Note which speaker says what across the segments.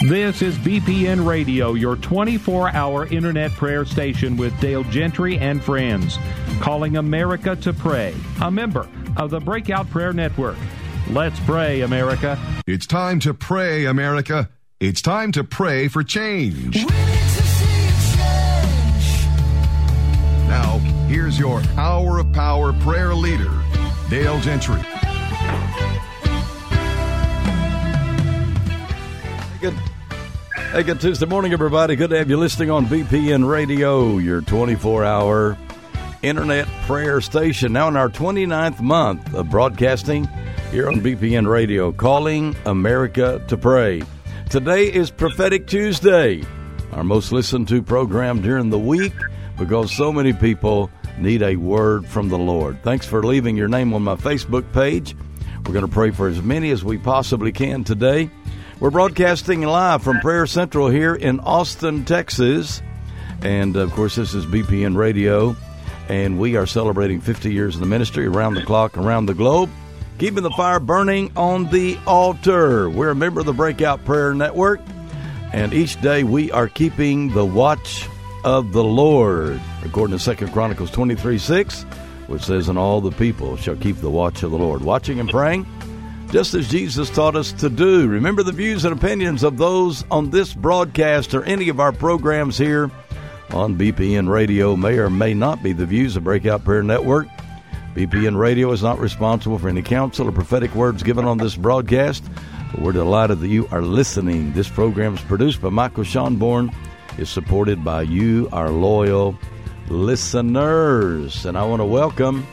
Speaker 1: This is BPN Radio, your 24-hour internet prayer station with Dale Gentry and friends, calling America to pray, a member of the Breakout Prayer Network. Let's pray, America.
Speaker 2: It's time to pray, America. It's time to pray for change.
Speaker 3: We need to see a change.
Speaker 2: Now, here's your Hour of Power prayer leader, Dale Gentry.
Speaker 4: Good Tuesday morning, everybody. Good to have you listening on BPN Radio, your 24-hour internet prayer station. Now in our 29th month of broadcasting here on BPN Radio, calling America to pray. Today is Prophetic Tuesday, our most listened to program during the week because so many people need a word from the Lord. Thanks for leaving your name on my Facebook page. We're going to pray for as many as we possibly can today. We're broadcasting live from Prayer Central here in Austin, Texas. And, of course, this is BPN Radio. And we are celebrating 50 years in the ministry around the clock, around the globe, keeping the fire burning on the altar. We're a member of the Breakout Prayer Network. And each day we are keeping the watch of the Lord, according to 2 Chronicles 23:6, which says, and all the people shall keep the watch of the Lord, watching and praying, just as Jesus taught us to do. Remember, the views and opinions of those on this broadcast or any of our programs here on BPN Radio may or may not be the views of Breakout Prayer Network. BPN Radio is not responsible for any counsel or prophetic words given on this broadcast. But we're delighted that you are listening. This program is produced by Michael Schonborn. It's supported by you, our loyal listeners. And I want to welcome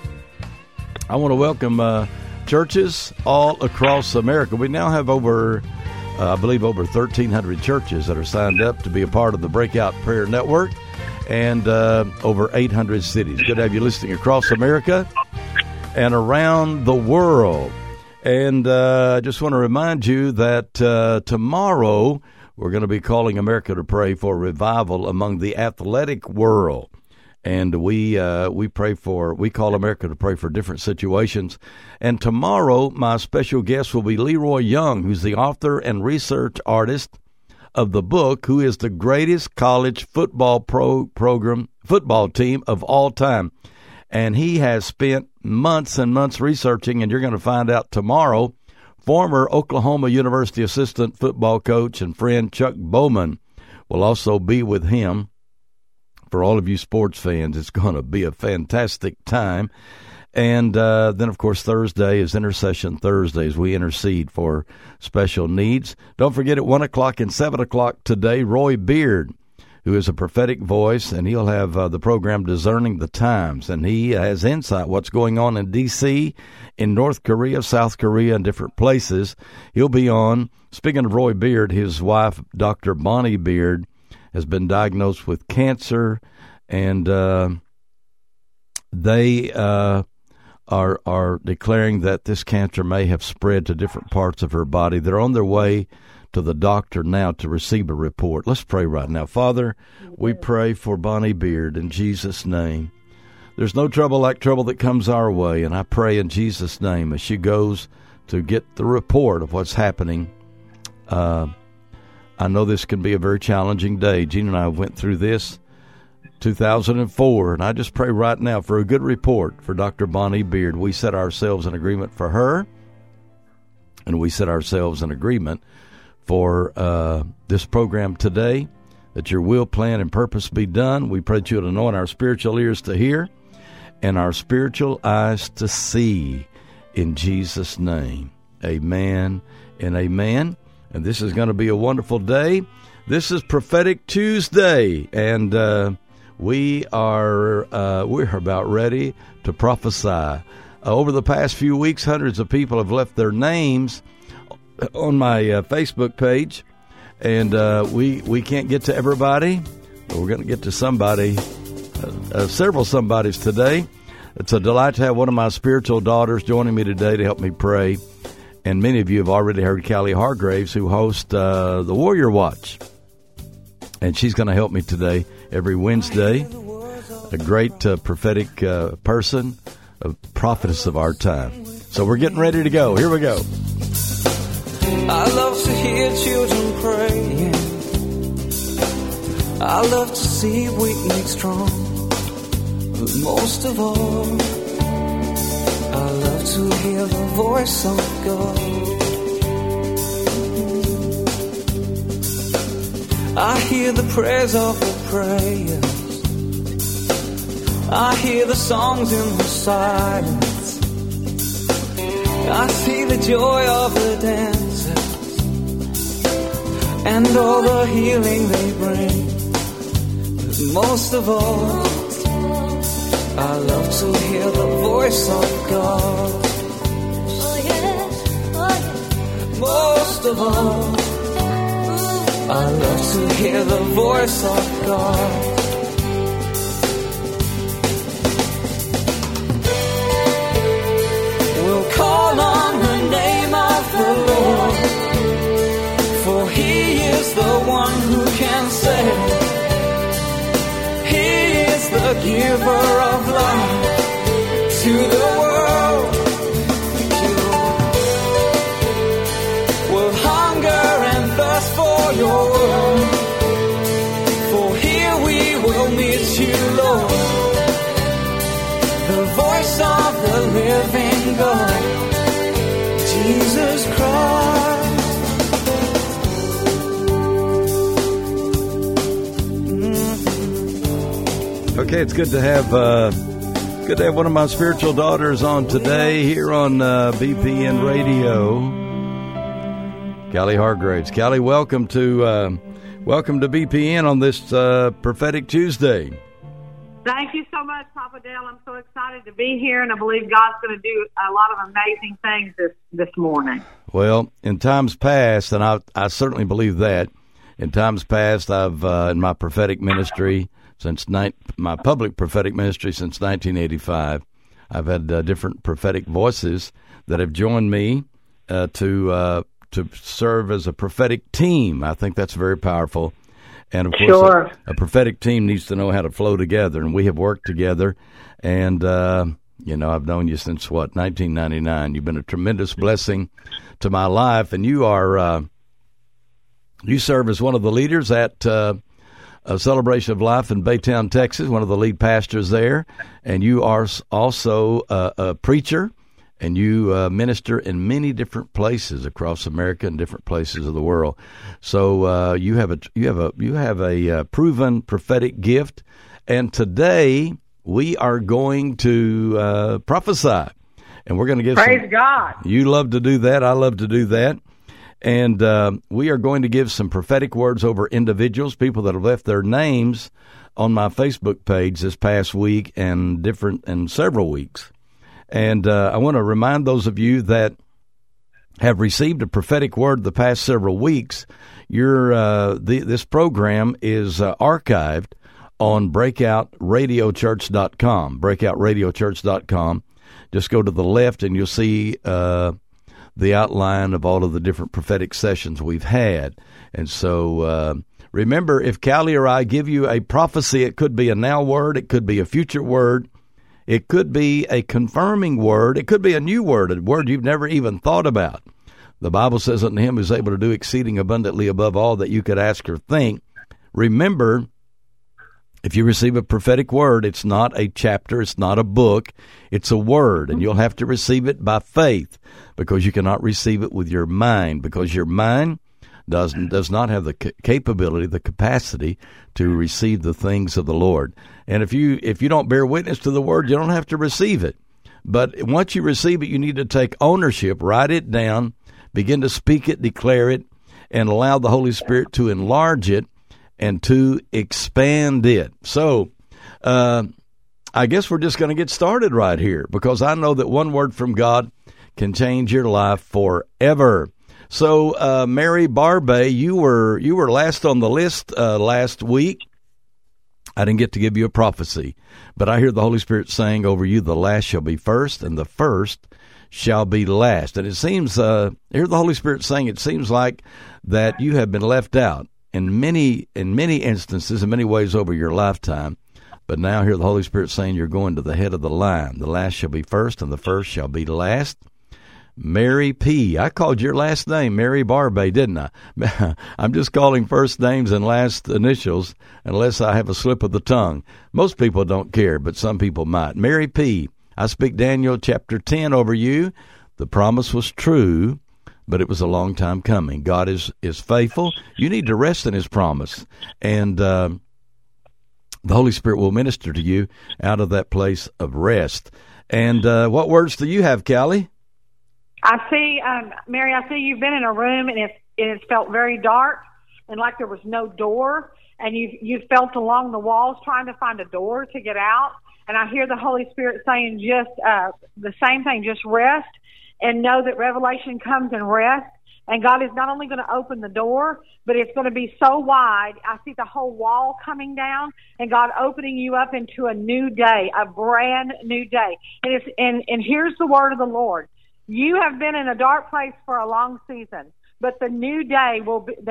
Speaker 4: churches all across America. We now have over 1,300 churches that are signed up to be a part of the Breakout Prayer Network, and over 800 cities. Good to have you listening across America and around the world. And I just want to remind you that tomorrow we're going to be calling America to pray for revival among the athletic world. And we call America to pray for different situations. And tomorrow, my special guest will be Leroy Young, who's the author and research artist of the book, Who is the Greatest College Football Team of All Time. And he has spent months and months researching, and you're going to find out tomorrow, former Oklahoma University assistant football coach and friend Chuck Bowman will also be with him. For all of you sports fans, it's going to be a fantastic time. And then, of course, Thursday is Intercession Thursdays. We intercede for special needs. Don't forget at 1 o'clock and 7 o'clock today, Roy Beard, who is a prophetic voice, and he'll have the program Discerning the Times. And he has insight what's going on in D.C., in North Korea, South Korea, and different places. He'll be on. Speaking of Roy Beard, his wife, Dr. Bonnie Beard, has been diagnosed with cancer, and they are declaring that this cancer may have spread to different parts of her body. They're on their way to the doctor now to receive a report. Let's pray right now. Father, we pray for Bonnie Beard in Jesus' name. There's no trouble like trouble that comes our way, and I pray in Jesus' name as she goes to get the report of what's happening. I know this can be a very challenging day. Gene and I went through this 2004, and I just pray right now for a good report for Dr. Bonnie Beard. We set ourselves in agreement for her, and we set ourselves in agreement for this program today, that your will, plan, and purpose be done. We pray that you would anoint our spiritual ears to hear and our spiritual eyes to see. In Jesus' name, amen and amen. And this is going to be a wonderful day. This is Prophetic Tuesday, and we're about ready to prophesy. Over the past few weeks, hundreds of people have left their names on my Facebook page, and we can't get to everybody, but we're going to get to somebody, several somebodies today. It's a delight to have one of my spiritual daughters joining me today to help me pray. And many of you have already heard Callie Hargraves, who hosts the Warrior Watch. And she's going to help me today every Wednesday. A great prophetic person, a prophetess of our time. So we're getting ready to go. Here we go.
Speaker 3: I love to hear children pray. I love to see weak made strong, but most of all, I love to hear the voice of God. I hear the prayers of the prayers, I hear the songs in the silence, I see the joy of the dancers and all the healing they bring. But most of all, I love to hear the voice of God. Most of all, I love to hear the voice of God. We'll call on the name of the Lord, for He is the one who can save. He is the giver of life to the world. We'll hunger and thirst for your word, for here we will meet you, Lord. The voice of the living God, Jesus Christ.
Speaker 4: Okay, it's good to have one of my spiritual daughters on today here on BPN Radio. Callie Hargraves. Callie, welcome to BPN on this Prophetic Tuesday.
Speaker 5: Thank you so much, Papa Dale. I'm so excited to be here, and I believe God's going to do a lot of amazing things this morning.
Speaker 4: Well, in times past, and I certainly believe that, in times past, I've in my prophetic ministry my public prophetic ministry since 1985, I've had different prophetic voices that have joined me to serve as a prophetic team. I think that's very powerful. And, of course,
Speaker 5: sure,
Speaker 4: a prophetic team needs to know how to flow together, and we have worked together. And, I've known you since, 1999. You've been a tremendous blessing to my life, and you serve as one of the leaders at a Celebration of Life in Baytown, Texas, one of the lead pastors there, and you are also a preacher. And you minister in many different places across America and different places of the world. So you have a proven prophetic gift. And today we are going to prophesy, and we're going to give.
Speaker 5: Praise God.
Speaker 4: You love to do that. I love to do that. And we are going to give some prophetic words over individuals, people that have left their names on my Facebook page this past week and several weeks. And I want to remind those of you that have received a prophetic word the past several weeks, this program is archived on BreakoutRadioChurch.com, BreakoutRadioChurch.com. Just go to the left and you'll see the outline of all of the different prophetic sessions we've had. And so remember, if Callie or I give you a prophecy, it could be a now word, it could be a future word, it could be a confirming word. It could be a new word, a word you've never even thought about. The Bible says unto him who's able to do exceeding abundantly above all that you could ask or think. Remember, if you receive a prophetic word, it's not a chapter, it's not a book, it's a word, and you'll have to receive it by faith, because you cannot receive it with your mind, because your mind does not have the capability, the capacity to receive the things of the Lord. And if you don't bear witness to the word, you don't have to receive it. But once you receive it, you need to take ownership, write it down, begin to speak it, declare it, and allow the Holy Spirit to enlarge it and to expand it. So I guess we're just going to get started right here, because I know that one word from God can change your life forever. So, Mary Barbay, you were last on the list last week. I didn't get to give you a prophecy, but I hear the Holy Spirit saying over you, the last shall be first, and the first shall be last. And it seems, I hear the Holy Spirit saying, it seems like that you have been left out in many instances, in many ways over your lifetime. But now I hear the Holy Spirit saying you're going to the head of the line. The last shall be first, and the first shall be last. Mary P. I called your last name Mary Barbay, didn't I? I'm just calling first names and last initials unless I have a slip of the tongue. Most people don't care, but some people might. Mary P., I speak Daniel chapter 10 over you. The promise was true, but it was a long time coming. God is faithful. You need to rest in his promise, and the Holy Spirit will minister to you out of that place of rest. And what words do you have, Callie?
Speaker 5: I see, Mary, I see you've been in a room and it's felt very dark and like there was no door, and you felt along the walls trying to find a door to get out. And I hear the Holy Spirit saying just the same thing, just rest and know that revelation comes in rest. And God is not only going to open the door, but it's going to be so wide. I see the whole wall coming down and God opening you up into a new day, a brand new day. And here's the word of the Lord. You have been in a dark place for a long season, but the new day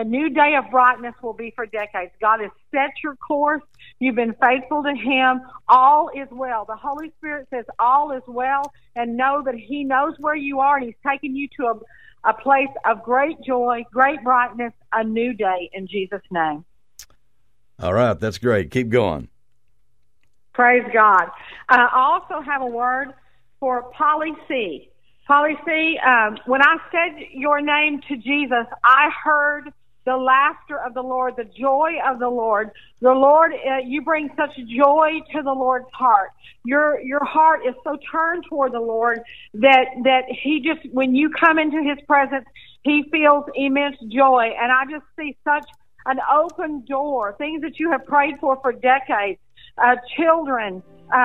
Speaker 5: of brightness will be for decades. God has set your course. You've been faithful to him. All is well. The Holy Spirit says all is well, and know that he knows where you are, and he's taking you to a place of great joy, great brightness, a new day in Jesus' name.
Speaker 4: All right, that's great. Keep going.
Speaker 5: Praise God. I also have a word for Polly C. Polly C., when I said your name to Jesus, I heard the laughter of the Lord, the joy of the Lord. The Lord, you bring such joy to the Lord's heart. Your heart is so turned toward the Lord that he just, when you come into his presence, he feels immense joy. And I just see such an open door, things that you have prayed for decades, children,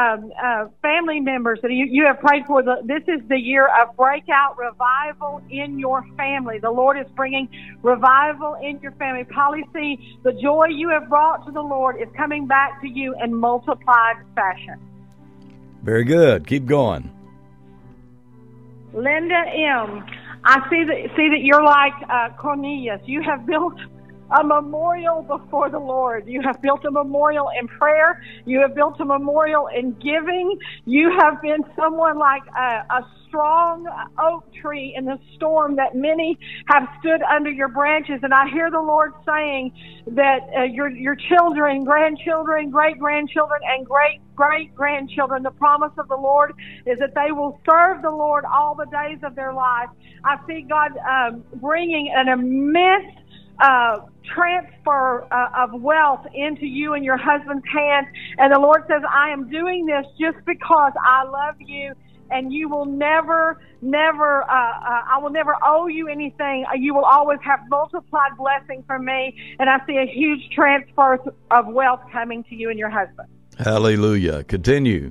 Speaker 5: family members that you have prayed for. This is the year of breakout revival in your family. The Lord is bringing revival in your family. Polly C., the joy you have brought to the Lord is coming back to you in multiplied fashion.
Speaker 4: Very good. Keep going.
Speaker 5: Linda M., I see that you're like Cornelius. You have built a memorial before the Lord. You have built a memorial in prayer. You have built a memorial in giving. You have been someone like a strong oak tree in the storm that many have stood under your branches. And I hear the Lord saying that your children, grandchildren, great-grandchildren, and great-great-grandchildren, the promise of the Lord is that they will serve the Lord all the days of their life. I see God bringing an immense transfer of wealth into you and your husband's hands. And the Lord says, I am doing this just because I love you, and you will never, I will never owe you anything. You will always have multiplied blessing from me. And I see a huge transfer of wealth coming to you and your husband.
Speaker 4: Hallelujah. Continue.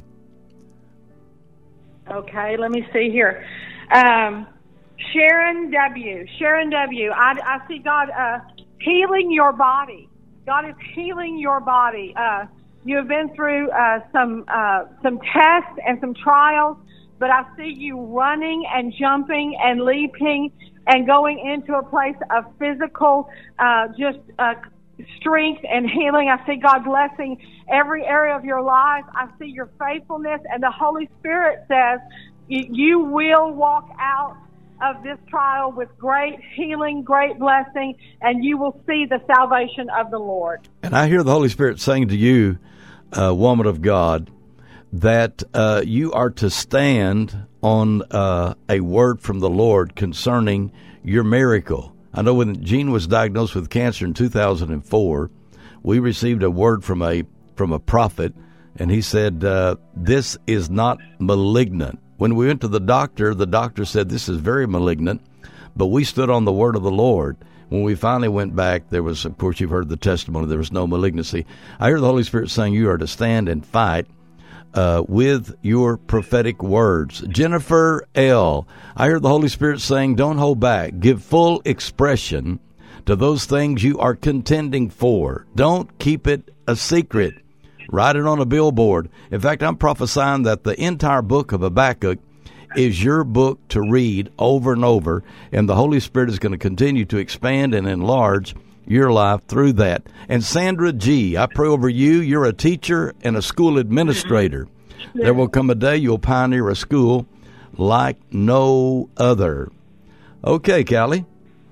Speaker 5: Okay, let me see here. Sharon W., I see God healing your body. God is healing your body. You have been through some tests and some trials, but I see you running and jumping and leaping and going into a place of physical strength and healing. I see God blessing every area of your life. I see your faithfulness, and the Holy Spirit says you will walk out of this trial with great healing, great blessing, and you will see the salvation of the Lord.
Speaker 4: And I hear the Holy Spirit saying to you, woman of God, that you are to stand on a word from the Lord concerning your miracle. I know when Jean was diagnosed with cancer in 2004, we received a word from a prophet, and he said, this is not malignant. When we went to the doctor said this is very malignant, but we stood on the word of the Lord. When we finally went back, there was, of course, you've heard the testimony, there was no malignancy. I hear the Holy Spirit saying you are to stand and fight with your prophetic words. Jennifer L., I hear the Holy Spirit saying don't hold back. Give full expression to those things you are contending for. Don't keep it a secret. Write it on a billboard. In fact, I'm prophesying that the entire book of Habakkuk is your book to read over and over, and the Holy Spirit is going to continue to expand and enlarge your life through that. And Sandra G., I pray over you. You're a teacher and a school administrator. There will come a day you'll pioneer a school like no other. Okay, Callie.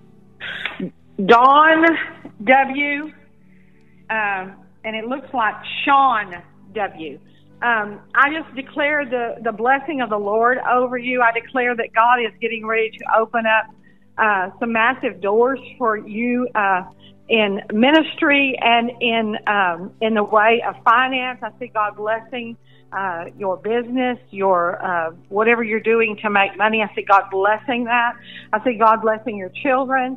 Speaker 5: Dawn W. And it looks like Sean W. I just declare the blessing of the Lord over you. I declare that God is getting ready to open up some massive doors for you in ministry and in the way of finance. I see God blessing your business, your whatever you're doing to make money. I see God blessing that. I see God blessing your children.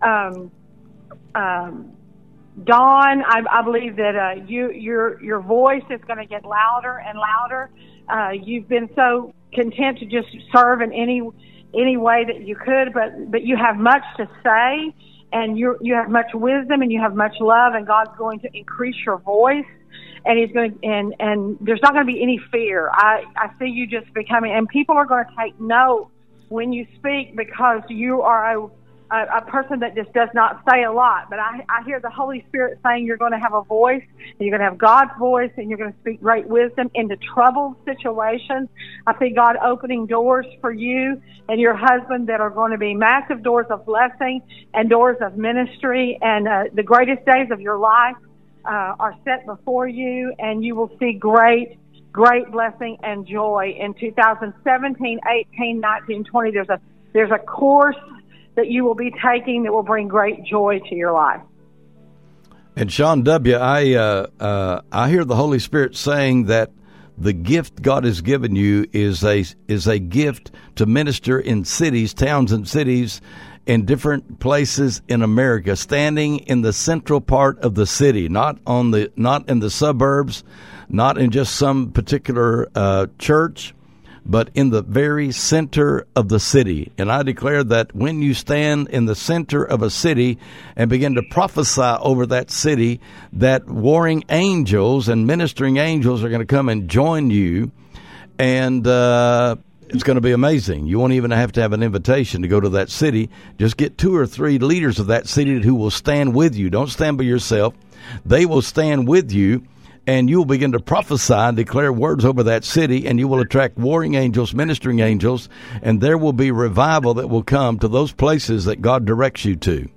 Speaker 5: Dawn, I believe that your voice is going to get louder and louder. You've been so content to just serve in any way that you could, but you have much to say, and you have much wisdom, and you have much love, and God's going to increase your voice, and He's going to, and there's not going to be any fear. I see you just becoming, and people are going to take note when you speak, because you are a person that just does not say a lot, but I hear the Holy Spirit saying you're going to have a voice, and you're going to have God's voice, and you're going to speak great wisdom into troubled situations. I see God opening doors for you and your husband that are going to be massive doors of blessing and doors of ministry, and the greatest days of your life are set before you, and you will see great blessing and joy in 2017, 18, 19, 20. There's a course that you will be taking that will bring great joy to your life.
Speaker 4: And Sean W., I hear the Holy Spirit saying that the gift God has given you is a gift to minister in cities, towns and cities, in different places in America, standing in the central part of the city, not in the suburbs, not in just some particular church, but in the very center of the city. And I declare that when you stand in the center of a city and begin to prophesy over that city, that warring angels and ministering angels are going to come and join you, and it's going to be amazing. You won't even have to have an invitation to go to that city. Just get 2 or 3 leaders of that city who will stand with you. Don't stand by yourself. They will stand with you, and you will begin to prophesy and declare words over that city, and you will attract warring angels, ministering angels, and there will be revival that will come to those places that God directs you to.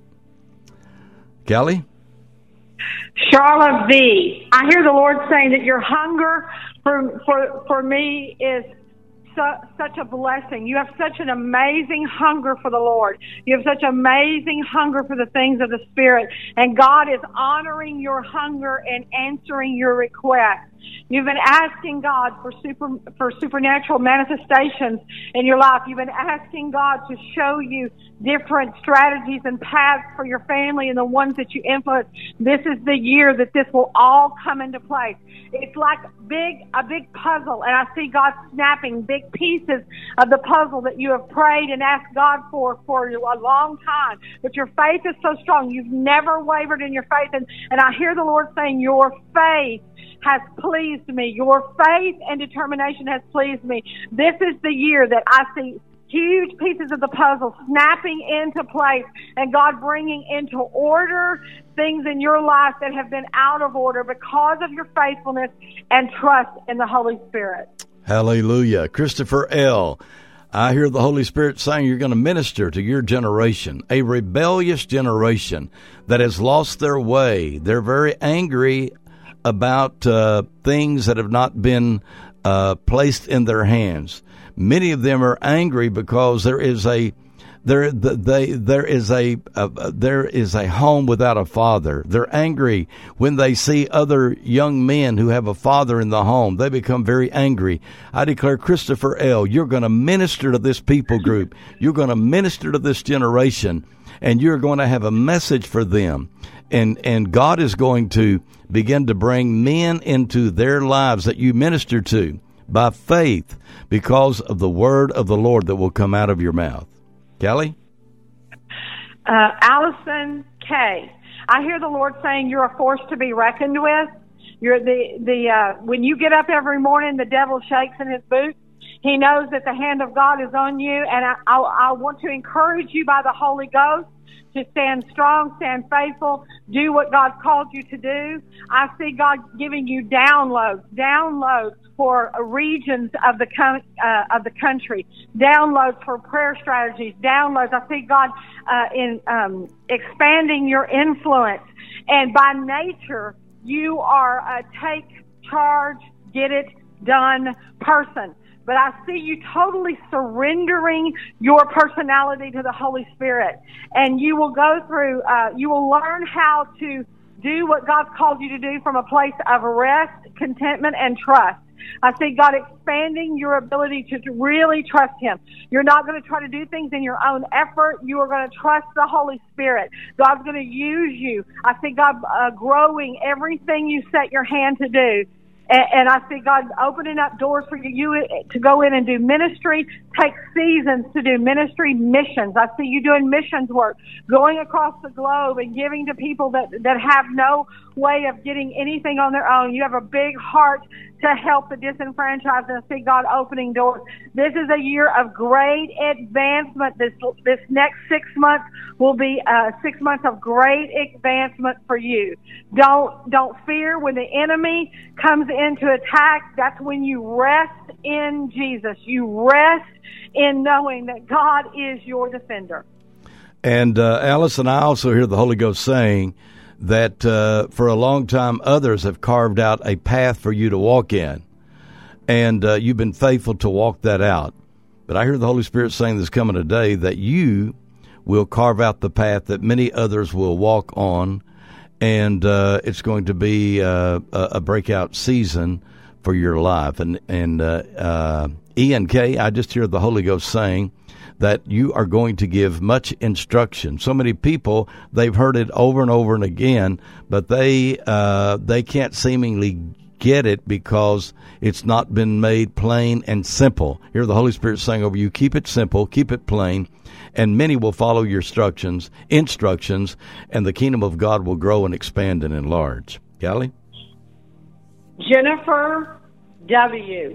Speaker 4: Callie?
Speaker 5: Charlotte V. I hear the Lord saying that your hunger for me is such a blessing. You have such an amazing hunger for the Lord. You have such amazing hunger for the things of the Spirit. And God is honoring your hunger and answering your request. You've been asking God for supernatural manifestations in your life. You've been asking God to show you different strategies and paths for your family and the ones that you influence. This is the year that this will all come into place. It's like a big puzzle, and I see God snapping big pieces of the puzzle that you have prayed and asked God for a long time. But your faith is so strong. You've never wavered in your faith, and I hear the Lord saying, your faith has pleased me. Your faith and determination has pleased me. This is the year that I see huge pieces of the puzzle snapping into place, and God bringing into order things in your life that have been out of order because of your faithfulness and trust in the Holy Spirit.
Speaker 4: Hallelujah. Christopher L., I hear the Holy Spirit saying you're going to minister to your generation, a rebellious generation that has lost their way. They're very angry about things that have not been placed in their hands. Many of them are angry because there is a home without a father. They're angry when they see other young men who have a father in the home. They become very angry. I declare, Christopher L., you're going to minister to this people group. You're going to minister to this generation, and you're going to have a message for them. And God is going to begin to bring men into their lives that you minister to by faith because of the word of the Lord that will come out of your mouth. Kelly?
Speaker 5: Allison K. I hear the Lord saying you're a force to be reckoned with. You're when you get up every morning, the devil shakes in his boots. He knows that the hand of God is on you, and I want to encourage you by the Holy Ghost to stand strong, stand faithful, do what God's called you to do. I see God giving you downloads for regions of the country, downloads for prayer strategies, downloads. I see God in expanding your influence. And by nature, you are a take charge, get it done person. But I see you totally surrendering your personality to the Holy Spirit. And you will go through, you will learn how to do what God's called you to do from a place of rest, contentment, and trust. I see God expanding your ability to really trust Him. You're not going to try to do things in your own effort. You are going to trust the Holy Spirit. God's going to use you. I see God growing everything you set your hand to do. And I see God opening up doors for you to go in and do ministry, take seasons to do ministry missions. I see you doing missions work, going across the globe and giving to people that have no way of getting anything on their own. You have a big heart to help the disenfranchised, and I see God opening doors. This is a year of great advancement. This next 6 months will be 6 months of great advancement for you. Don't fear when the enemy comes in to attack. That's when you rest in Jesus. You rest in knowing that God is your defender.
Speaker 4: And Alice, and I also hear the Holy Ghost saying that for a long time others have carved out a path for you to walk in, and you've been faithful to walk that out. But I hear the Holy Spirit saying this coming today that you will carve out the path that many others will walk on, and it's going to be a breakout season for your life. And E&K, I just hear the Holy Ghost saying that you are going to give much instruction. So many people, they've heard it over and over and again, but they can't seemingly get it because it's not been made plain and simple. Hear the Holy Spirit saying over you, keep it simple, keep it plain, and many will follow your instructions, and the kingdom of God will grow and expand and enlarge. Callie?
Speaker 5: Jennifer W.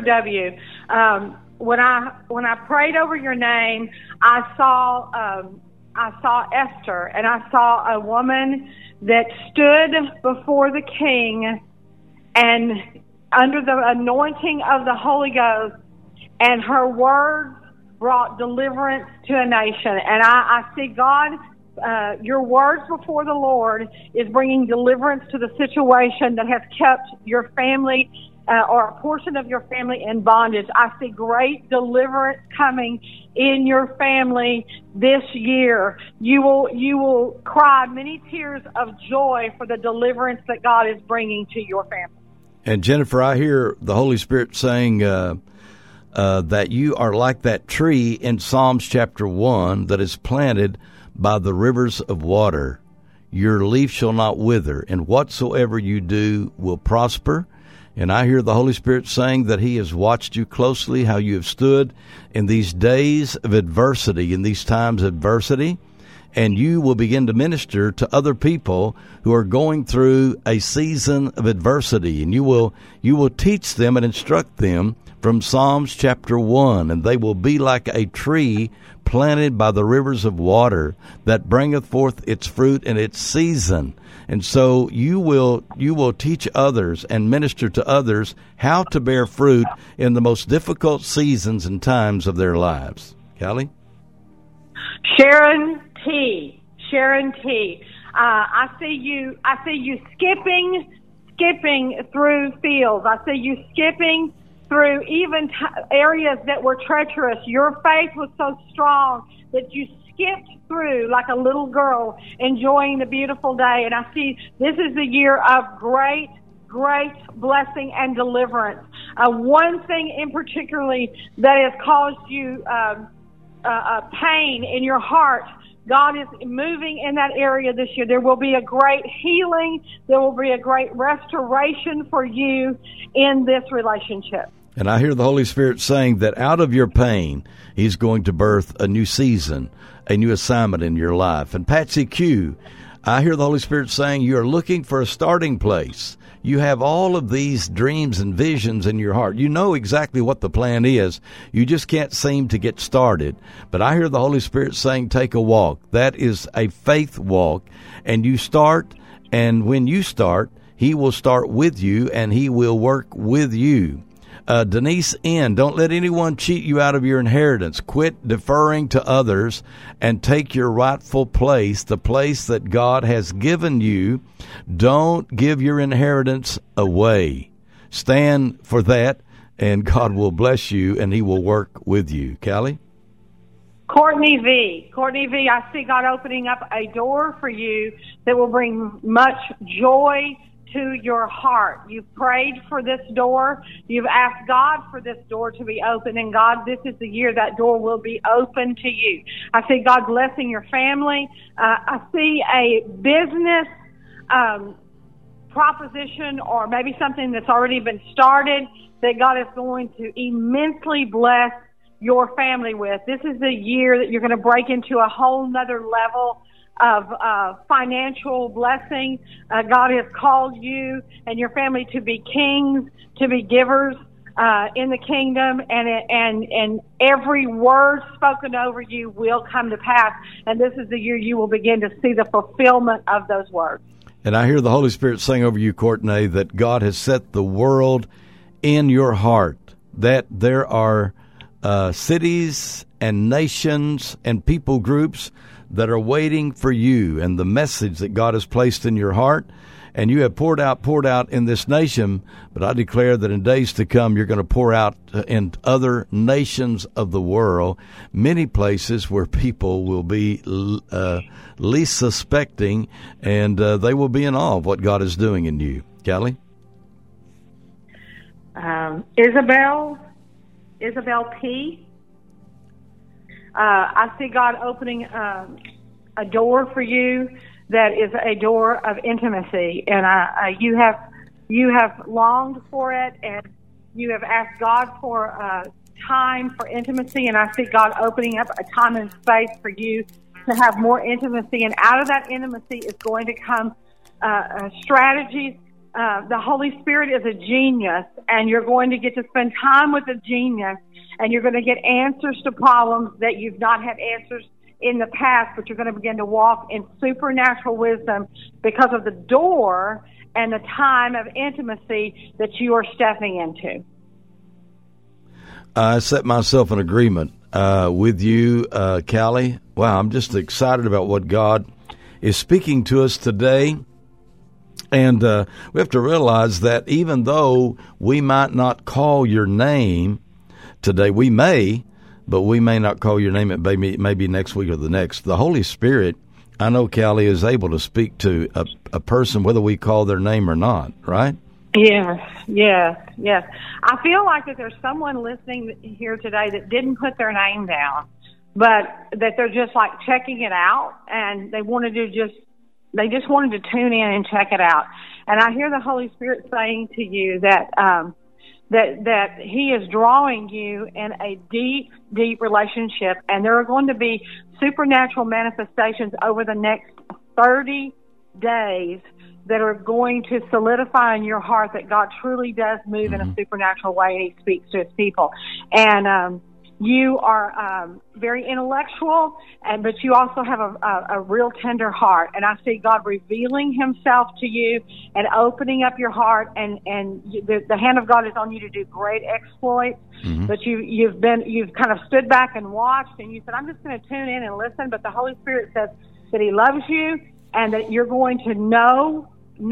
Speaker 5: When I prayed over your name, I saw Esther, and I saw a woman that stood before the king and under the anointing of the Holy Ghost, and her words brought deliverance to a nation. And I see God, your words before the Lord is bringing deliverance to the situation that has kept your family or a portion of your family in bondage. I see great deliverance coming in your family this year. You will cry many tears of joy for the deliverance that God is bringing to your family.
Speaker 4: And Jennifer, I hear the Holy Spirit saying that you are like that tree in Psalms chapter 1 that is planted by the rivers of water. Your leaf shall not wither, and whatsoever you do will prosper. And I hear the Holy Spirit saying that He has watched you closely, how you have stood in these days of adversity, in these times of adversity, and you will begin to minister to other people who are going through a season of adversity, and you will teach them and instruct them from Psalms chapter 1, and they will be like a tree planted by the rivers of water that bringeth forth its fruit in its season. And so you will teach others and minister to others how to bear fruit in the most difficult seasons and times of their lives. Callie?
Speaker 5: Sharon T. I see you skipping through fields. I see you skipping through even areas that were treacherous. Your faith was so strong that you skipped through like a little girl enjoying the beautiful day. And I see this is the year of great blessing and deliverance. One thing in particularly that has caused you pain in your heart, God is moving in that area this year. There will be a great healing. There will be a great restoration for you in this relationship.
Speaker 4: And I hear the Holy Spirit saying that out of your pain, He's going to birth a new season, a new assignment in your life. And Patsy Q, I hear the Holy Spirit saying you are looking for a starting place. You have all of these dreams and visions in your heart. You know exactly what the plan is. You just can't seem to get started. But I hear the Holy Spirit saying, take a walk. That is a faith walk. And you start, and when you start, He will start with you, and He will work with you. Denise N., don't let anyone cheat you out of your inheritance. Quit deferring to others and take your rightful place, the place that God has given you. Don't give your inheritance away. Stand for that, and God will bless you, and He will work with you. Callie?
Speaker 5: Courtney V. Courtney V., I see God opening up a door for you that will bring much joy to your heart. You've prayed for this door. You've asked God for this door to be open, and God, this is the year that door will be open to you. I see God blessing your family. I see a business proposition, or maybe something that's already been started, that God is going to immensely bless your family with. This is the year that you're going to break into a whole nother level of financial blessing. God has called you and your family to be kings, to be givers in the kingdom, and every word spoken over you will come to pass. And this is the year you will begin to see the fulfillment of those words.
Speaker 4: And I hear the Holy Spirit saying over you, Courtney, that God has set the world in your heart, that there are cities and nations and people groups that are waiting for you and the message that God has placed in your heart. And you have poured out in this nation, but I declare that in days to come, you're going to pour out in other nations of the world, many places where people will be least suspecting, and they will be in awe of what God is doing in you. Callie?
Speaker 5: Isabel P. I see God opening a door for you that is a door of intimacy, and you have longed for it, and you have asked God for time for intimacy, and I see God opening up a time and space for you to have more intimacy, and out of that intimacy is going to come strategies. The Holy Spirit is a genius, and you're going to get to spend time with a genius, and you're going to get answers to problems that you've not had answers in the past, but you're going to begin to walk in supernatural wisdom because of the door and the time of intimacy that you are stepping into.
Speaker 4: I set myself in agreement with you, Callie. Wow, I'm just excited about what God is speaking to us today. And we have to realize that even though we might not call your name today, we may, but we may not call your name. It maybe next week or the next. The Holy Spirit, I know, Callie, is able to speak to a person whether we call their name or not, right?
Speaker 5: Yes. I feel like that there's someone listening here today that didn't put their name down, but that they're just like checking it out, and they just wanted to tune in and check it out. And I hear the Holy Spirit saying to you that that He is drawing you in a deep, deep relationship, and there are going to be supernatural manifestations over the next 30 days that are going to solidify in your heart that God truly does move in a supernatural way, and He speaks to His people. And you are very intellectual, but you also have a real tender heart. And I see God revealing Himself to you and opening up your heart. And the hand of God is on you to do great exploits. But you've kind of stood back and watched, and you said, "I'm just going to tune in and listen." But the Holy Spirit says that He loves you, and that you're going to know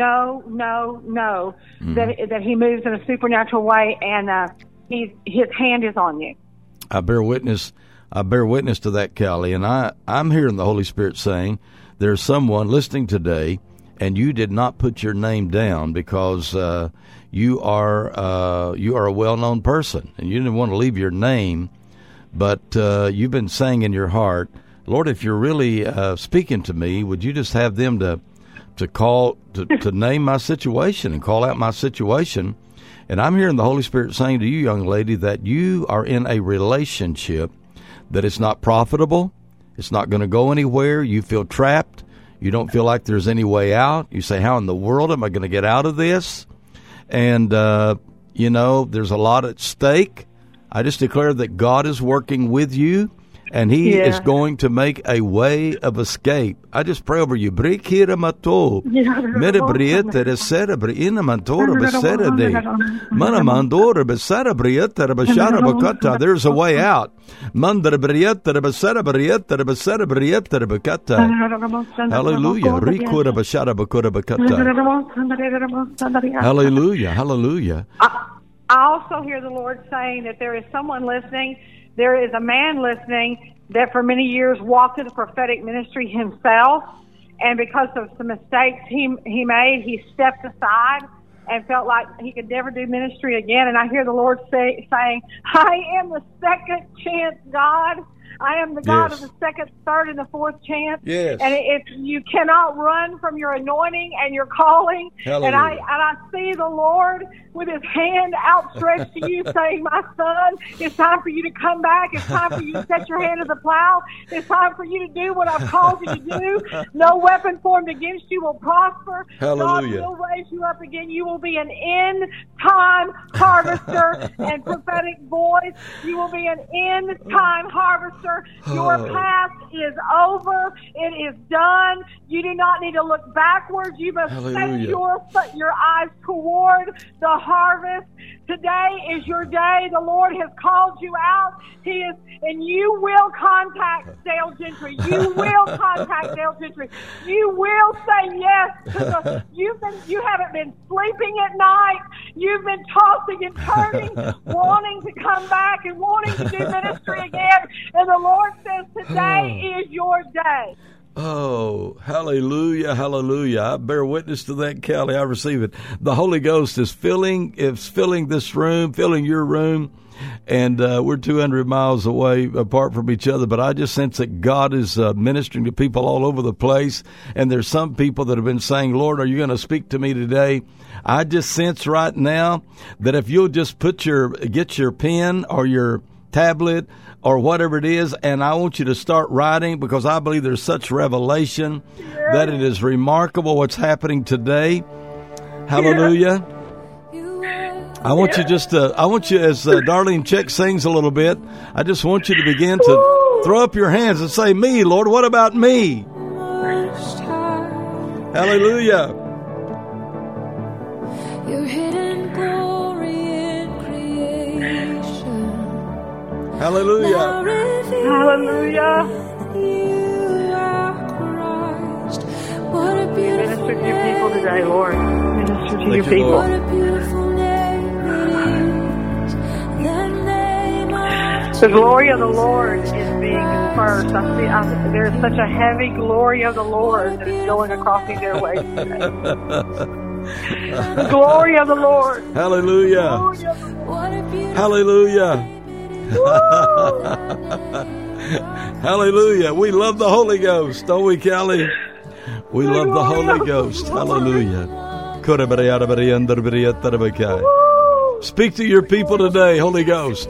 Speaker 5: that He moves in a supernatural way, and His hand is on you.
Speaker 4: I bear witness to that, Callie, and I'm hearing the Holy Spirit saying there's someone listening today, and you did not put your name down because you are a well-known person, and you didn't want to leave your name, but you've been saying in your heart, "Lord, if you're really speaking to me, would you just have them to call to name my situation and call out my situation?" And I'm hearing the Holy Spirit saying to you, young lady, that you are in a relationship that is not profitable. It's not going to go anywhere. You feel trapped. You don't feel like there's any way out. You say, how in the world am I going to get out of this? And, there's a lot at stake. I just declare that God is working with you, and He is going to make a way of escape. I just pray over you. There's a way out. Hallelujah. Hallelujah.
Speaker 5: I also hear the Lord saying that there is someone listening. There is a man listening that for many years walked in the prophetic ministry himself, and because of some mistakes he made, he stepped aside and felt like he could never do ministry again. And I hear the Lord saying, I am the second chance God. I am the God of the second, third, and the fourth chance.
Speaker 4: Yes.
Speaker 5: And if you cannot run from your anointing and your calling,
Speaker 4: Hallelujah.
Speaker 5: and I see the Lord with His hand outstretched to you, saying, "My son, it's time for you to come back. It's time for you to set your hand to the plow. It's time for you to do what I've called you to do. No weapon formed against you will prosper.
Speaker 4: Hallelujah.
Speaker 5: God will raise you up again. You will be an end-time harvester and prophetic voice. You will be an end-time harvester. Your past is over. It is done. You do not need to look backwards. You must set your eyes toward the harvest. Today is your day. The Lord has called you out. And you will contact Dale Gentry. You will contact Dale Gentry. You will say yes. You haven't been sleeping at night. You've been tossing and turning, wanting to come back and wanting to do ministry again. And the Lord says today is your day.
Speaker 4: Oh, hallelujah, hallelujah. I bear witness to that, Callie. I receive it. The Holy Ghost is filling this room, filling your room. And we're 200 miles away apart from each other, but I just sense that God is ministering to people all over the place. And there's some people that have been saying, Lord, are you going to speak to me today? I just sense right now that if you'll just get your pen or your tablet or whatever it is, and I want you to start writing, because I believe there's such revelation that it is remarkable what's happening today. Hallelujah. I want you as Darlene Check sings a little bit, I just want you to begin to throw up your hands and say, me, Lord, what about me? Hallelujah.
Speaker 6: Your hidden glory in creation.
Speaker 4: Hallelujah.
Speaker 5: Hallelujah.
Speaker 6: You are Christ. What a beautiful
Speaker 5: Minister to your people today, Lord. Minister to your people.
Speaker 6: What a beautiful name it is. The name of
Speaker 5: The glory of the Lord is being dispersed. There is such a heavy glory of the Lord that is going across these airways today. The glory of the Lord.
Speaker 4: Hallelujah.
Speaker 6: what a beautiful
Speaker 4: Hallelujah. Hallelujah. We love the Holy Ghost, don't we, Callie? We love the Holy Ghost. Hallelujah. Speak to your people today, Holy Ghost.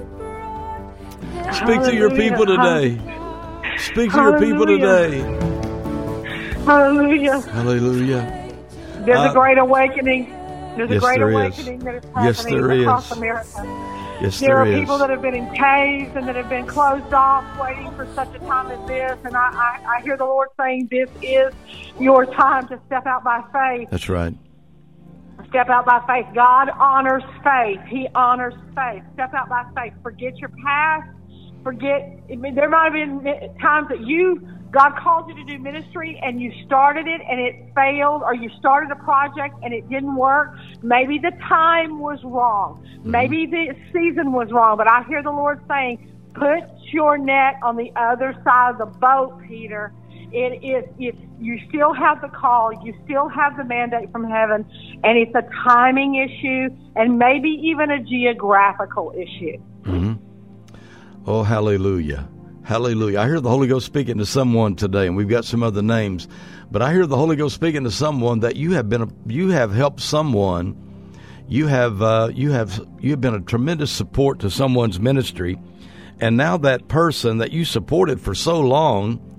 Speaker 4: Speak to your people today. Speak to your people today.
Speaker 5: Hallelujah.
Speaker 4: Hallelujah.
Speaker 5: There's a great awakening. There's a
Speaker 4: Yes,
Speaker 5: great
Speaker 4: there is.
Speaker 5: awakening that is happening
Speaker 4: Yes, there
Speaker 5: across
Speaker 4: is.
Speaker 5: America.
Speaker 4: Yes,
Speaker 5: There are
Speaker 4: there
Speaker 5: people
Speaker 4: is.
Speaker 5: that have been in caves and that have been closed off waiting for such a time as this. And I hear the Lord saying this is your time to step out by faith.
Speaker 4: That's right.
Speaker 5: Step out by faith. God honors faith. He honors faith. Step out by faith. Forget your past. There might have been times that God called you to do ministry and you started it and it failed, or you started a project and it didn't work. Maybe the time was wrong. Maybe the season was wrong. But I hear the Lord saying, put your net on the other side of the boat, Peter. You still have the call, you still have the mandate from heaven, and it's a timing issue and maybe even a geographical issue.
Speaker 4: Mm-hmm. Oh, hallelujah. Hallelujah. I hear the Holy Ghost speaking to someone today, and we've got some other names, but I hear the Holy Ghost speaking to someone that you have helped someone. You have been a tremendous support to someone's ministry, and now that person that you supported for so long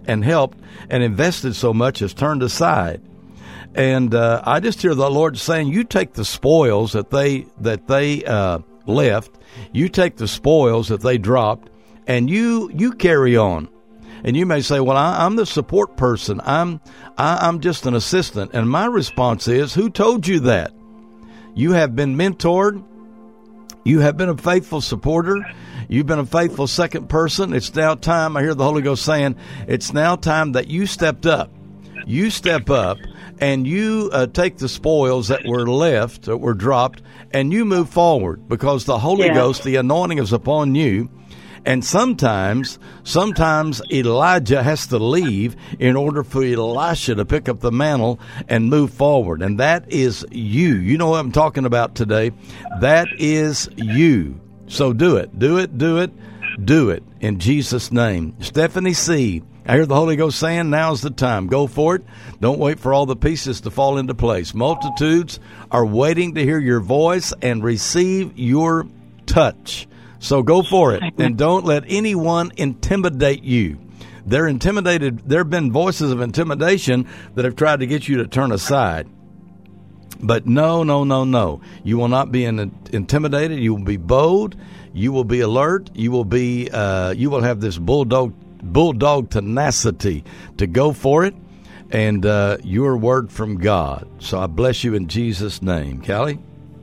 Speaker 4: and helped and invested so much has turned aside. And I just hear the Lord saying, you take the spoils that they left, you take the spoils that they dropped, and you carry on. And you may say, well, I'm the support person. I'm just an assistant. And my response is, who told you that? You have been mentored. You have been a faithful supporter. You've been a faithful second person. It's now time, I hear the Holy Ghost saying, it's now time that you stepped up. You step up and you take the spoils that were left, that were dropped, and you move forward because the Holy Ghost, the anointing is upon you. And sometimes Elijah has to leave in order for Elisha to pick up the mantle and move forward. And that is you. You know what I'm talking about today. That is you. So do it in Jesus' name. Stephanie C., I hear the Holy Ghost saying, now's the time. Go for it. Don't wait for all the pieces to fall into place. Multitudes are waiting to hear your voice and receive your touch. So go for it, and don't let anyone intimidate you. They're intimidated. There have been voices of intimidation that have tried to get you to turn aside. But no. You will not be intimidated. You will be bold. You will be alert. You will have this bulldog tenacity to go for it, and your word from God. So I bless you in Jesus' name. Callie?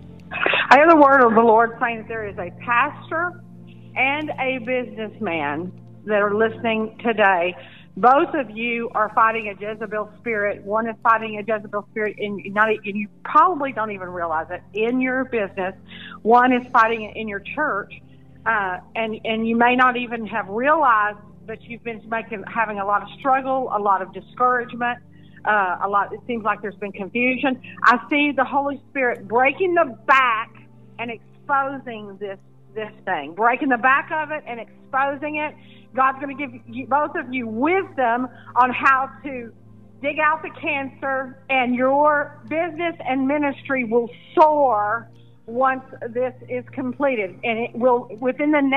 Speaker 5: I hear the word of the Lord saying that there is a pastor and a businessman that are listening today. Both of you are fighting a Jezebel spirit. One is fighting a Jezebel spirit, and you probably don't even realize it, in your business. One is fighting it in your church, and you may not even have realized that you've been having a lot of struggle, a lot of discouragement. It seems like there's been confusion. I see the Holy Spirit breaking the back and exposing this thing, breaking the back of it and exposing it. God's going to give both of you wisdom on how to dig out the cancer, and your business and ministry will soar once this is completed. And it will within the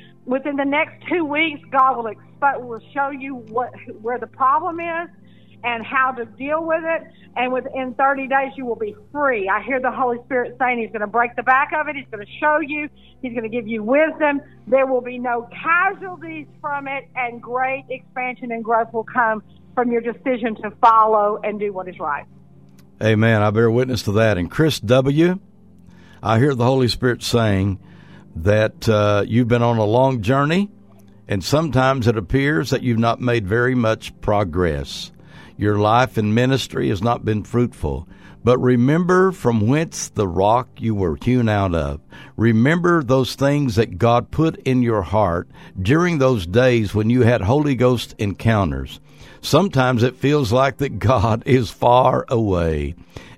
Speaker 5: next 2 weeks, God will show you where the problem is and how to deal with it, and within 30 days you will be free. I hear the Holy Spirit saying He's going to break the back of it. He's going to show you. He's going to give you wisdom. There will be no casualties from it, and great expansion and growth will come from your decision to follow and do what is right.
Speaker 4: Amen. I bear witness to that. And Chris W., I hear the Holy Spirit saying that you've been on a long journey, and sometimes it appears that you've not made very much progress. Your life and ministry has not been fruitful. But remember from whence the rock you were hewn out of. Remember those things that God put in your heart during those days when you had Holy Ghost encounters. Sometimes it feels like that God is far away.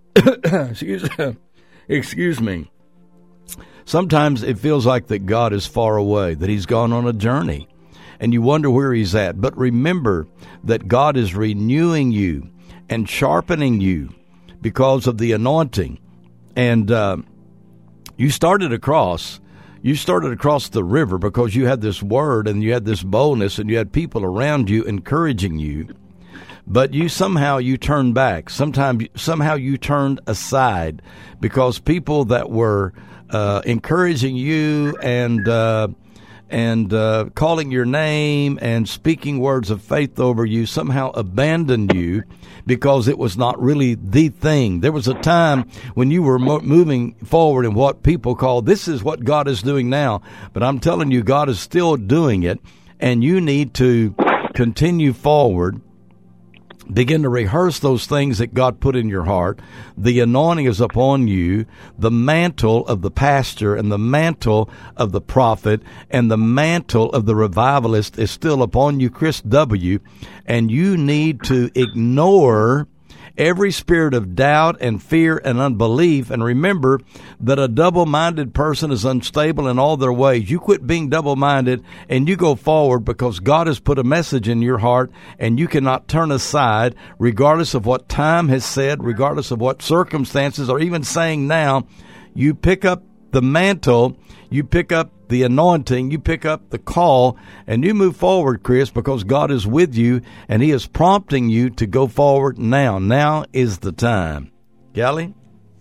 Speaker 4: Excuse me. Sometimes it feels like that God is far away, that He's gone on a journey, and you wonder where He's at. But remember that God is renewing you and sharpening you because of the anointing. And you started across the river because you had this word and you had this boldness and you had people around you encouraging you. But somehow you turned back. Somehow you turned aside because people that were encouraging you and calling your name and speaking words of faith over you somehow abandoned you because it was not really the thing. There was a time when you were moving forward in what people call, this is what God is doing now. But I'm telling you, God is still doing it, and you need to continue forward. Begin to rehearse those things that God put in your heart. The anointing is upon you. The mantle of the pastor and the mantle of the prophet and the mantle of the revivalist is still upon you, Chris W. And you need to ignore every spirit of doubt and fear and unbelief. And remember that a double-minded person is unstable in all their ways. You quit being double-minded and you go forward because God has put a message in your heart, and you cannot turn aside regardless of what time has said, regardless of what circumstances are even saying now. You pick up the mantle, you pick up the anointing, you pick up the call, and you move forward, Chris, because God is with you, and He is prompting you to go forward now. Now is the time. Callie?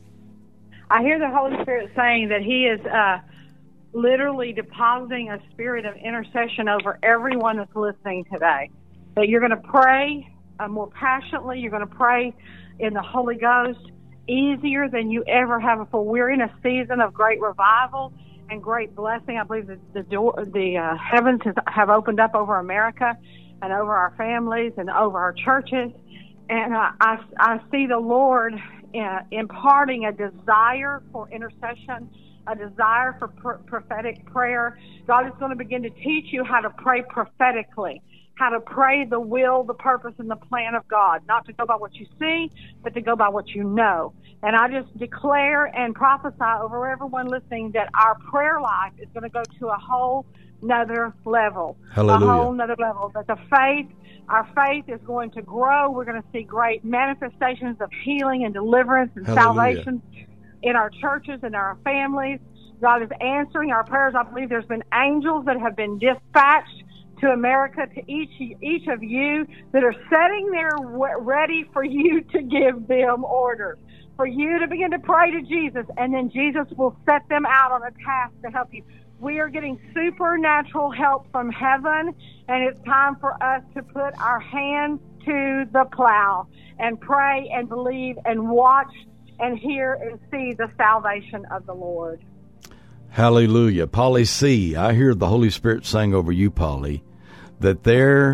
Speaker 5: I hear the Holy Spirit saying that He is literally depositing a spirit of intercession over everyone that's listening today. That you're going to pray more passionately. You're going to pray in the Holy Ghost easier than you ever have before. We're in a season of great revival and great blessing. I believe the heavens have opened up over America and over our families and over our churches. And I see the Lord imparting a desire for intercession, a desire for prophetic prayer. God is going to begin to teach you how to pray prophetically, how to pray the will, the purpose, and the plan of God, not to go by what you see, but to go by what you know. And I just declare and prophesy over everyone listening that our prayer life is going to go to a whole nother level.
Speaker 4: Hallelujah.
Speaker 5: A whole nother level. That our faith is going to grow. We're going to see great manifestations of healing and deliverance and salvation in our churches and our families. God is answering our prayers. I believe there's been angels that have been dispatched to America, to each of you that are sitting there ready for you to give them orders, for you to begin to pray to Jesus, and then Jesus will set them out on a task to help you. We are getting supernatural help from heaven, and it's time for us to put our hands to the plow and pray and believe and watch and hear and see the salvation of the Lord.
Speaker 4: Hallelujah. Polly C., I hear the Holy Spirit saying over you, Polly, that there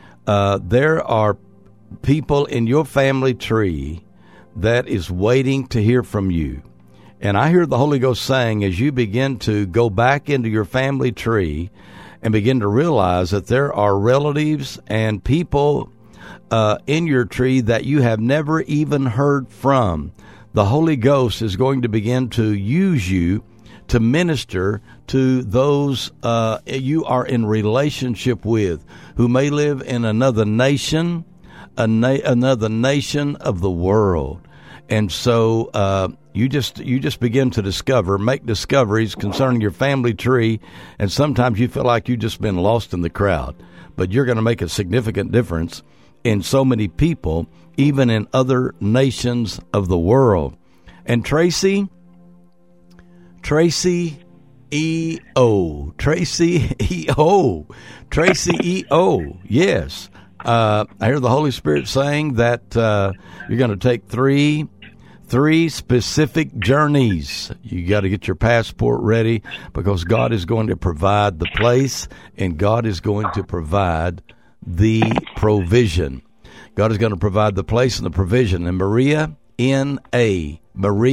Speaker 4: are people in your family tree that is waiting to hear from you. And I hear the Holy Ghost saying, as you begin to go back into your family tree and begin to realize that there are relatives and people in your tree that you have never even heard from, the Holy Ghost is going to begin to use you to minister to those you are in relationship with, who may live in another nation, another nation of the world. And so you just begin to make discoveries concerning your family tree, and sometimes you feel like you've just been lost in the crowd. But you're going to make a significant difference in so many people, even in other nations of the world. And Tracy E.O., yes. I hear the Holy Spirit saying that you're going to take three specific journeys. You got to get your passport ready, because God is going to provide the place, and God is going to provide the provision. God is going to provide the place and the provision. And Maria N.A.,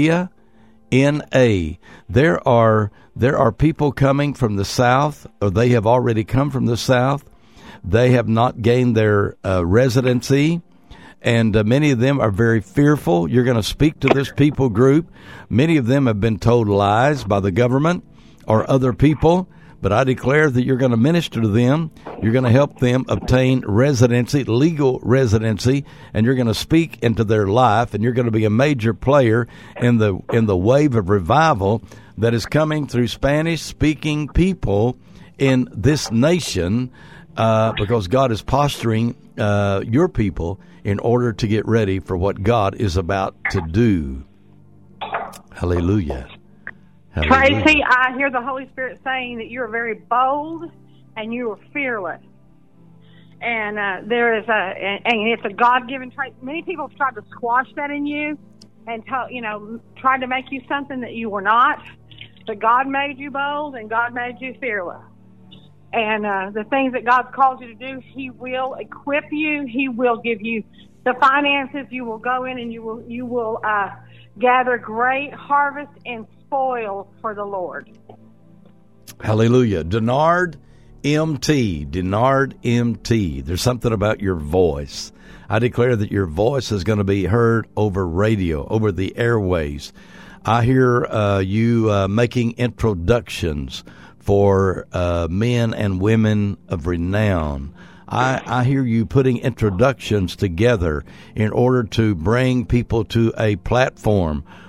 Speaker 4: there are people coming from the south, or they have already come from the south. They have not gained their residency, and many of them are very fearful. You're going to speak to this people group. Many of them have been told lies by the government or other people, but I declare that you're going to minister to them. You're going to help them obtain residency, legal residency, and you're going to speak into their life, and you're going to be a major player in the wave of revival that is coming through Spanish-speaking people in this nation, because God is posturing your people in order to get ready for what God is about to do. Hallelujah. Hallelujah.
Speaker 5: Tracy, I hear the Holy Spirit saying that you're very bold and you are fearless. And and it's a God-given trait. Many people have tried to squash that in you and tried to make you something that you were not. But God made you bold and God made you fearless. And the things that God's called you to do, He will equip you. He will give you the finances. You will go in and you will gather great harvest and spoil for the Lord.
Speaker 4: Hallelujah. Denard MT. There's something about your voice. I declare that your voice is going to be heard over radio, over the airways. I hear you making introductions for men and women of renown. I hear you putting introductions together in order to bring people to a platform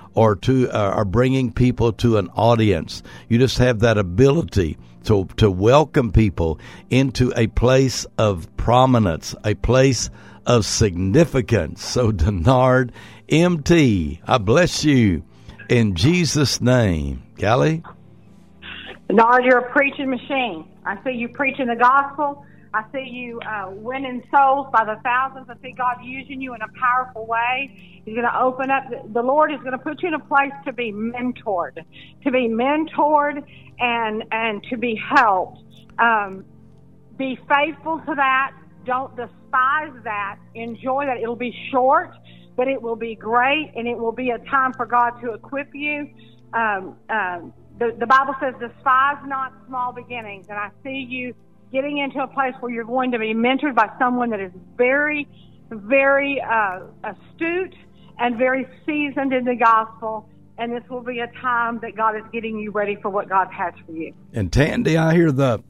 Speaker 4: or are bringing people to an audience. You just have that ability to welcome people into a place of prominence, a place of significance. So, Denard MT, I bless you in Jesus' name. Callie?
Speaker 5: Denard, you're a preaching machine. I see you preaching the gospel. I see you winning souls by the thousands. I see God using you in a powerful way. He's going to open up. The Lord is going to put you in a place to be mentored, and to be helped. Be faithful to that. Don't despise that. Enjoy that. It'll be short, but it will be great, and it will be a time for God to equip you. The Bible says, despise not small beginnings, and I see you getting into a place where you're going to be mentored by someone that is very, very astute and very seasoned in the gospel, and this will be a time that God is getting you ready for what God has for you.
Speaker 4: And Tandy, I hear the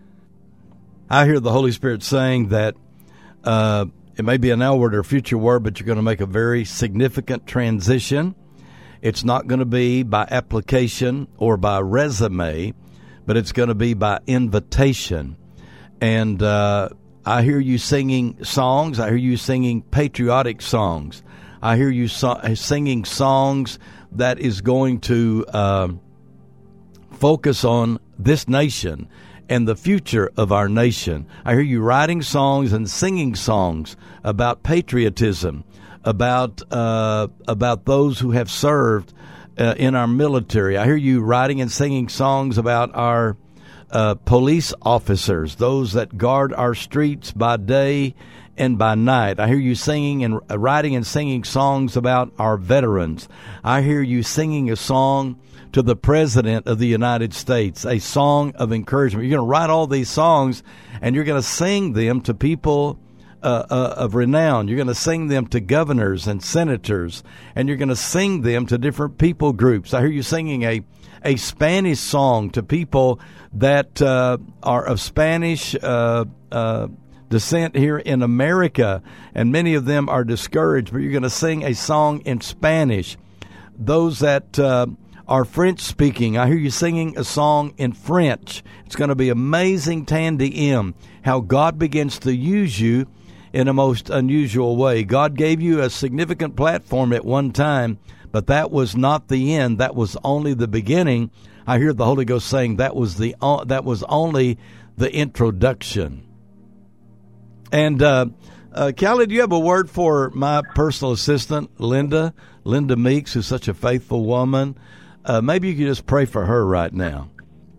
Speaker 4: Holy Spirit saying that it may be an now word or future word, but you're going to make a very significant transition. It's not going to be by application or by resume, but it's going to be by invitation. And I hear you singing songs. I hear you singing patriotic songs. I hear you singing songs that is going to focus on this nation and the future of our nation. I hear you writing songs and singing songs about patriotism, about those who have served in our military. I hear you writing and singing songs about our police officers, those that guard our streets by day and by night. I hear you singing and writing and singing songs about our veterans. I hear you singing a song to the President of the United States, a song of encouragement. You're going to write all these songs, and you're going to sing them to people of renown. You're going to sing them to governors and senators, and you're going to sing them to different people groups. I hear you singing a Spanish song to people that are of Spanish descent here in America, and many of them are discouraged, but you're going to sing a song in Spanish. Those that are French-speaking, I hear you singing a song in French. It's going to be amazing, Tandy M., how God begins to use you in a most unusual way. God gave you a significant platform at one time, but that was not the end. That was only the beginning. I hear the Holy Ghost saying that was only the introduction. And Callie, do you have a word for my personal assistant, Linda Meeks, who's such a faithful woman? Maybe you could just pray for her right now.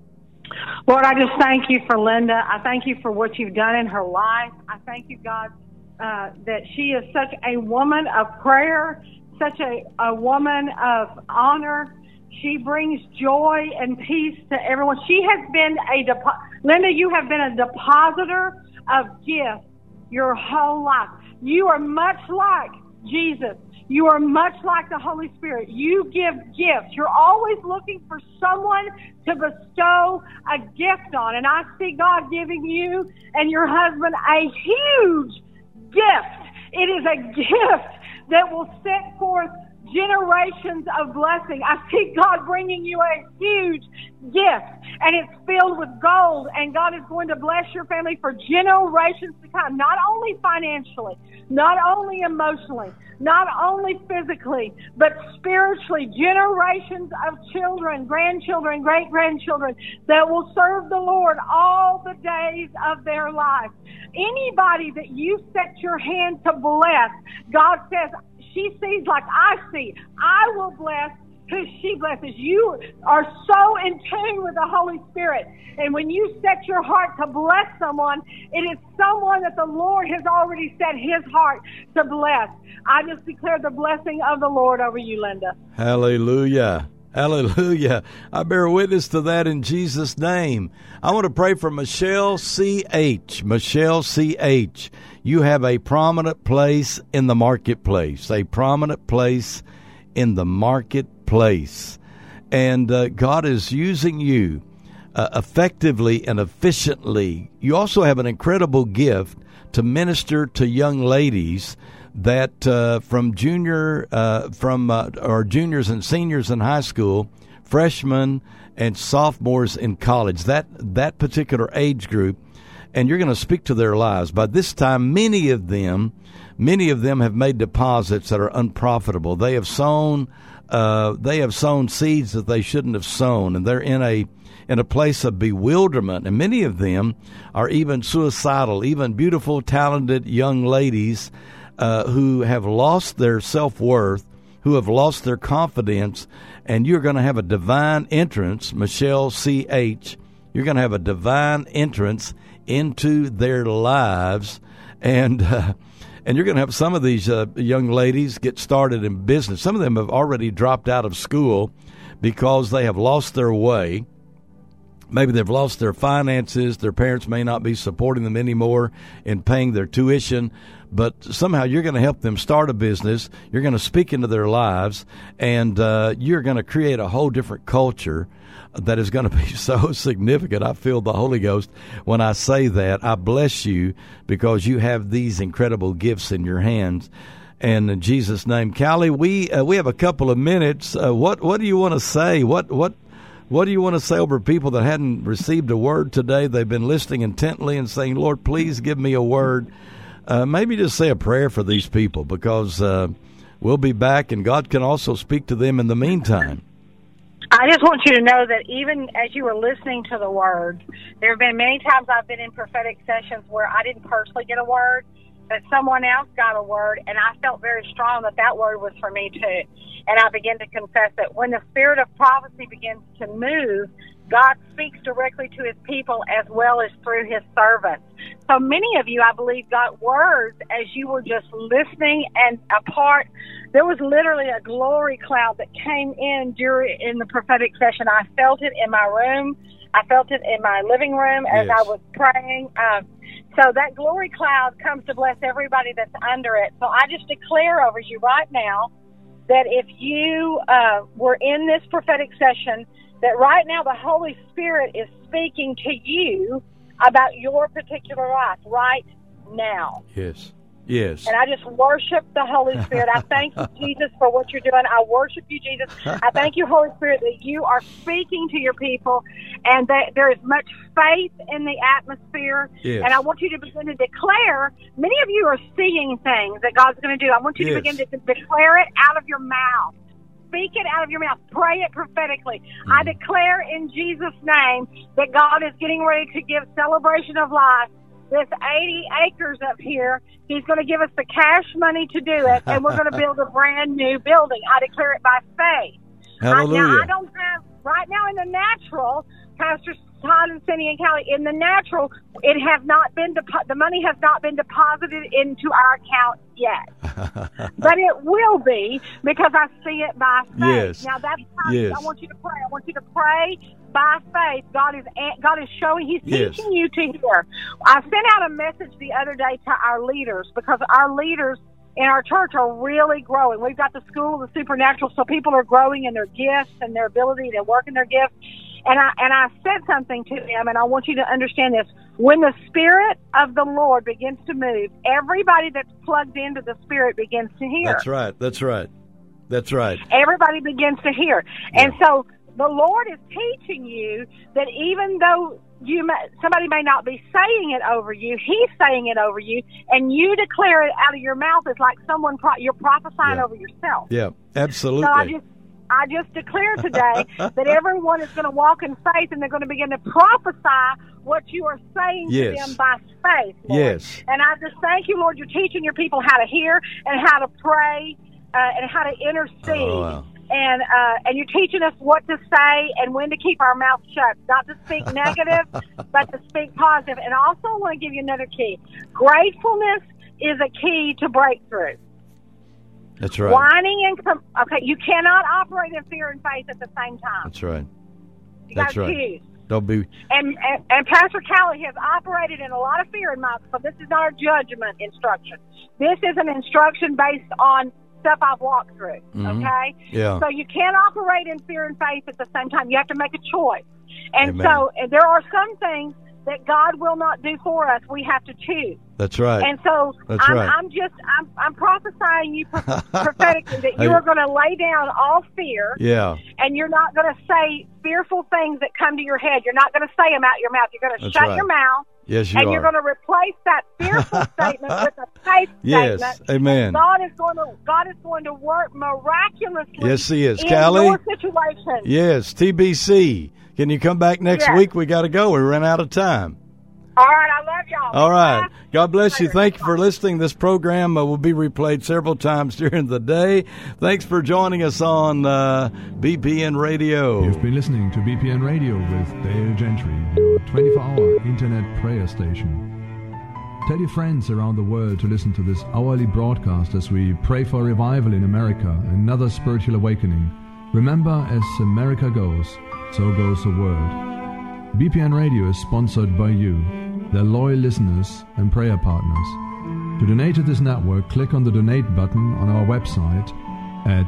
Speaker 5: Lord, I just thank you for Linda. I thank you for what you've done in her life. I thank you, God, that she is such a woman of prayer, such a woman of honor. She brings joy and peace to everyone. She has been Linda, you have been a depositor of gifts your whole life. You are much like Jesus. You are much like the Holy Spirit. You give gifts. You're always looking for someone to bestow a gift on. And I see God giving you and your husband a huge gift. It is a gift that will set forth generations of blessing. I see God bringing you a huge gift, and it's filled with gold, and God is going to bless your family for generations to come, not only financially, not only emotionally, not only physically, but spiritually. Generations of children, grandchildren, great-grandchildren that will serve the Lord all the days of their life. Anybody that you set your hand to bless, God says, she sees like I see. I will bless who she blesses. You are so in tune with the Holy Spirit. And when you set your heart to bless someone, it is someone that the Lord has already set his heart to bless. I just declare the blessing of the Lord over you, Linda.
Speaker 4: Hallelujah. Hallelujah. I bear witness to that in Jesus' name. I want to pray for Michelle C.H. Michelle C.H. You have a prominent place in the marketplace, a prominent place in the marketplace. And God is using you effectively and efficiently. You also have an incredible gift to minister to young ladies that from juniors and seniors in high school, freshmen and sophomores in college, that particular age group, and you're going to speak to their lives. By this time, many of them have made deposits that are unprofitable. They have sown seeds that they shouldn't have sown, and they're in a place of bewilderment. And many of them are even suicidal, even beautiful, talented young ladies who have lost their self-worth, who have lost their confidence. And you're going to have a divine entrance, Michelle C.H., you're going to have a divine entrance into their lives, and you're going to have some of these young ladies get started in business. Some of them have already dropped out of school because they have lost their way. Maybe they've lost their finances. Their parents may not be supporting them anymore in paying their tuition. But somehow you're going to help them start a business. You're going to speak into their lives, and you're going to create a whole different culture that is going to be so significant. I feel the Holy Ghost when I say that. I bless you because you have these incredible gifts in your hands. And in Jesus' name, Callie, we have a couple of minutes. What do you want to say? What do you want to say over people that hadn't received a word today? They've been listening intently and saying, Lord, please give me a word. Maybe just say a prayer for these people, because we'll be back, and God can also speak to them in the meantime.
Speaker 5: I just want you to know that even as you were listening to the word, there have been many times I've been in prophetic sessions where I didn't personally get a word, but someone else got a word, and I felt very strong that that word was for me too. And I began to confess that when the spirit of prophecy begins to move, God speaks directly to his people as well as through his servants. So many of you, I believe, got words as you were just listening and a part. There was literally a glory cloud that came in in the prophetic session. I felt it in my room. I felt it in my living room as I was praying. So that glory cloud comes to bless everybody that's under it. So I just declare over you right now that if you were in this prophetic session, that right now the Holy Spirit is speaking to you about your particular life right now.
Speaker 4: Yes. Yes.
Speaker 5: And I just worship the Holy Spirit. I thank you, Jesus, for what you're doing. I worship you, Jesus. I thank you, Holy Spirit, that you are speaking to your people and that there is much faith in the atmosphere.
Speaker 4: Yes.
Speaker 5: And I want you to begin to declare. Many of you are seeing things that God's going to do. I want you to begin to declare it out of your mouth. Speak it out of your mouth. Pray it prophetically. I declare in Jesus' name that God is getting ready to give Celebration of Life this 80 acres up here. He's going to give us the cash money to do it, and we're going to build a brand new building. I declare it by faith.
Speaker 4: Hallelujah.
Speaker 5: Now, I don't have, right now in the natural, Pastor Todd and Cindy and Callie, in the natural, it has not been the money has not been deposited into our account yet, but it will be because I see it by faith.
Speaker 4: Yes.
Speaker 5: Now that's how I want you to pray. I want you to pray by faith. God is showing. He's teaching you to hear. I sent out a message the other day to our leaders because our leaders in our church are really growing. We've got the School of the Supernatural, so people are growing in their gifts and their ability to work in their gifts. And I said something to them, and I want you to understand this. When the Spirit of the Lord begins to move, everybody that's plugged into the Spirit begins to hear.
Speaker 4: That's right. That's right. That's right.
Speaker 5: Everybody begins to hear. Yeah. And so the Lord is teaching you that even though somebody may not be saying it over you, He's saying it over you, and you declare it out of your mouth. It's like you're prophesying over yourself.
Speaker 4: Yeah, absolutely.
Speaker 5: So I just declare today that everyone is going to walk in faith, and they're going to begin to prophesy what you are saying to them by faith, Lord.
Speaker 4: Yes.
Speaker 5: And I just thank you, Lord, you're teaching your people how to hear and how to pray and how to intercede.
Speaker 4: Oh, wow.
Speaker 5: And you're teaching us what to say and when to keep our mouth shut, not to speak negative, but to speak positive. And also I want to give you another key. Gratefulness is a key to breakthrough.
Speaker 4: That's right.
Speaker 5: Whining and you cannot operate in fear and faith at the same time.
Speaker 4: That's right.
Speaker 5: You got to choose.
Speaker 4: Don't be.
Speaker 5: And Pastor Callie has operated in a lot of fear in my. So this is not a judgment instruction. This is an instruction based on stuff I've walked through.
Speaker 4: Mm-hmm.
Speaker 5: Okay.
Speaker 4: Yeah.
Speaker 5: So you can't operate in fear and faith at the same time. You have to make a choice. And
Speaker 4: Amen.
Speaker 5: so there are some things that God will not do for us, we have to choose.
Speaker 4: That's right.
Speaker 5: And so I'm prophesying you prophetically that you are going to lay down all fear.
Speaker 4: Yeah.
Speaker 5: And you're not going to say fearful things that come to your head. You're not going to say them out your mouth. You're going to shut your mouth.
Speaker 4: Yes, you
Speaker 5: and
Speaker 4: are.
Speaker 5: you're going to replace that fearful statement with a faith
Speaker 4: yes.
Speaker 5: statement.
Speaker 4: Amen.
Speaker 5: God is going to work miraculously.
Speaker 4: Yes, He is.
Speaker 5: In
Speaker 4: Callie,
Speaker 5: your situation.
Speaker 4: Yes, TBC. Can you come back next week? We got to go. We ran out of time.
Speaker 5: All right, I love y'all.
Speaker 4: All right. God bless you. Thank you for listening. This program will be replayed several times during the day. Thanks for joining us on BPN Radio.
Speaker 7: You've been listening to BPN Radio with Dale Gentry, your 24-hour internet prayer station. Tell your friends around the world to listen to this hourly broadcast as we pray for revival in America, another spiritual awakening. Remember, as America goes, so goes the world. BPN Radio is sponsored by you, their loyal listeners and prayer partners. To donate to this network, click on the donate button on our website at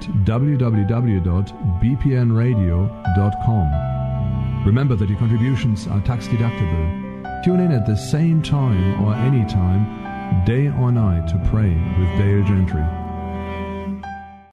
Speaker 7: www.bpnradio.com. Remember that your contributions are tax deductible. Tune in at the same time or any time, day or night, to pray with Dale Gentry.